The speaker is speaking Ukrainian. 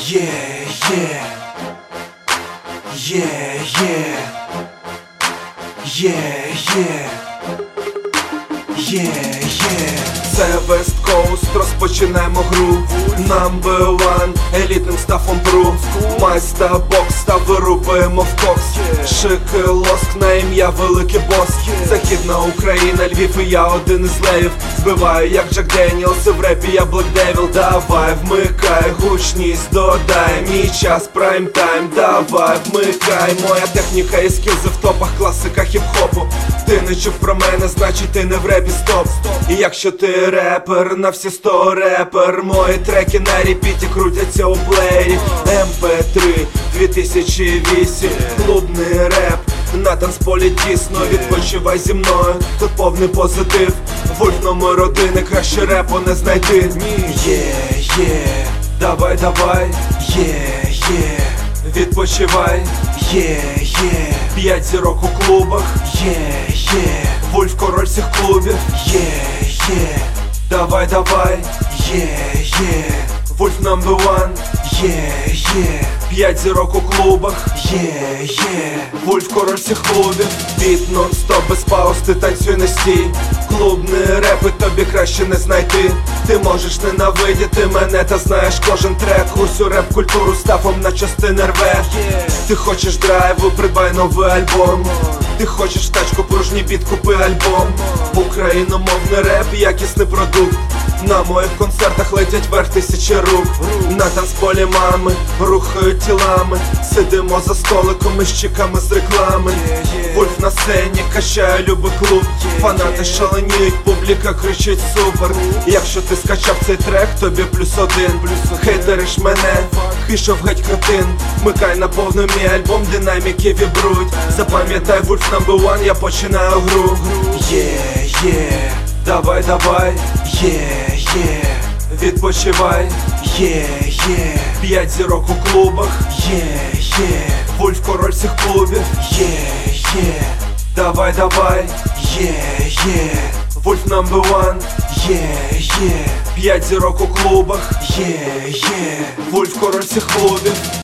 Yeah, yeah. Yeah, yeah. Yeah, yeah. Yeah, yeah. Це West Coast, розпочинаємо гру. Number one, елітним стафом бру. Майста бокс, та вирубуємо в кокс. Шики, лоск, на ім'я великий бос. Західна Україна, Львів і я один із левів. Збиваю як Джек Деніелс, і в репі я Блек Девіл. Давай, вмикай, гучність додай. Мій час прайм-тайм, давай, вмикай. Моя техніка і скілзи в топах, класика хіп-хопу. Ти не чув про мене, значить ти не в репі, стоп. І якщо ти репер, на всі 100 репер. Мої треки на репіті крутяться у плеєрі. МП3 2008, клубний реп. На танцполі тісно, відпочивай зі мною. Тут повний позитив. Вульф номер 1, краще репу не знайти. Є, давай, давай. Є, відпочивай. Є, 5 зірок у клубах. Є, Вульф король всіх клубів. Є, давай, давай. Є, Вульф номер 1. Є, 5 зірок у клубах. Є, Вульф король всіх клубів. Біт нон-стоп, без пауз, ти танцюй не стій. Клубний реп, і тобі краще не знайти. Ти можеш ненавидіти мене, та знаєш кожен трек. Усю реп-культуру стафом на частини рве. Ти хочеш драйву, придбай новий альбом. Ти хочеш тачку, порожній біт, купи альбом. Україномовний реп, якісний продукт. На моїх концертах летять вверх тисячі рук. На танцполі мами рухають тілами. Сидимо за столиком із чеками з реклами. Вульф на сцені качає любий клуб. Фанати шаленіють, публіка кричить супер. Якщо ти скачав цей трек, тобі +1. Хейтериш мене, хишов геть кретин. Микай на повну мій альбом, динаміки вібрують. Запам'ятай, Вульф номер 1, я починаю гру. Є, давай, давай. Є, відпочивай. Є, 5 зірок у клубах. Є, Вульф король всіх клубів. Є, давай, давай. Є, Вульф номер 1. Є, 5 зірок у клубах. Є, Вульф король всіх клубів.